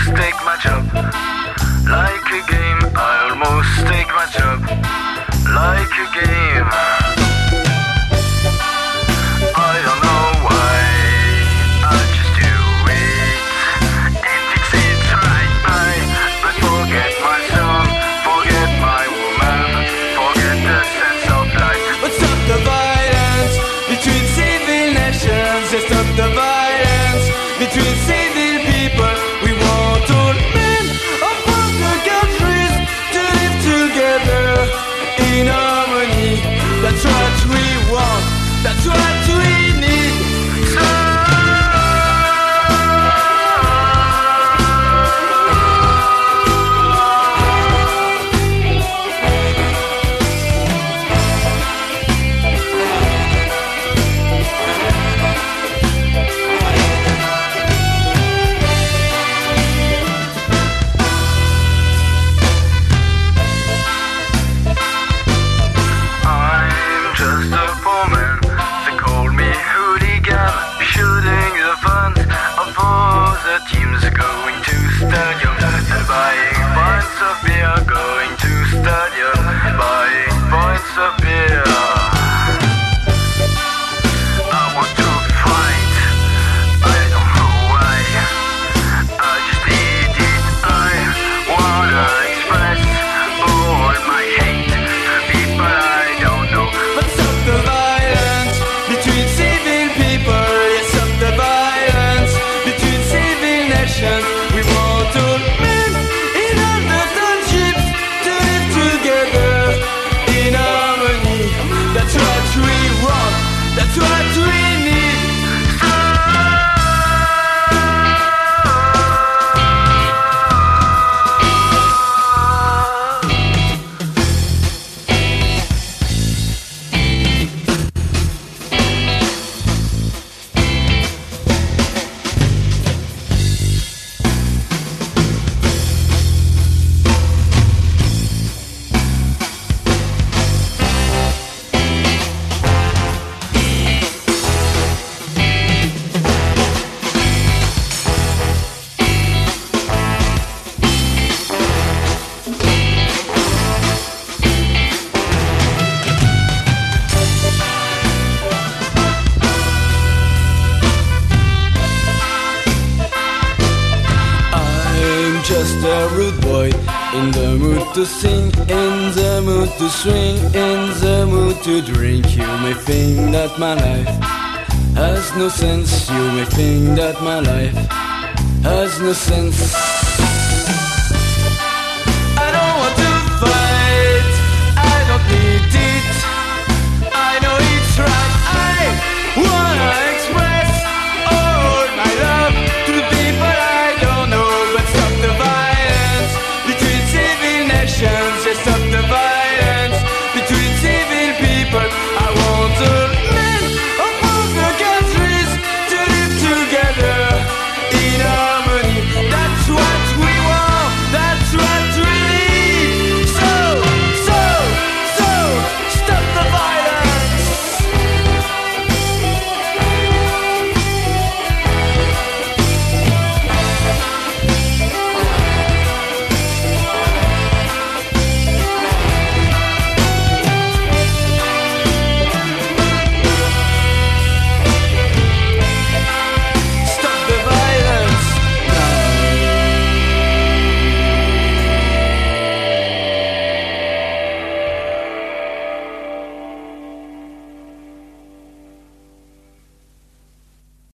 almost take my job like a game. I almost take my job like a game. I don't know why, I just do it, and it's right. But forget my son, forget my woman, forget the sense of life. But stop the violence between civil nations. Just stop the violence between civil people. We want all men of both the countries to live together in harmony. That's what we want, that's what we need. I'm just a poor man, they call me hooligan, shooting the funds of all the teams going to stadium, buying pints of beer, going to stadium, buying pints of beer. I want to fight, I don't know why, I just did it. I wanna express all my hate to people I don't know. But stop the violence between civil people. Yes, stop the violence between civil nations. We want all men in all the townships to live together in harmony. That's what we want, that's what we need. I'm just a rude boy, in the mood to sing, in the mood to swing, in the mood to drink. You may think that my life has no sense. You may think that my life has no sense. I don't want to fight, I don't need it. I know it's right.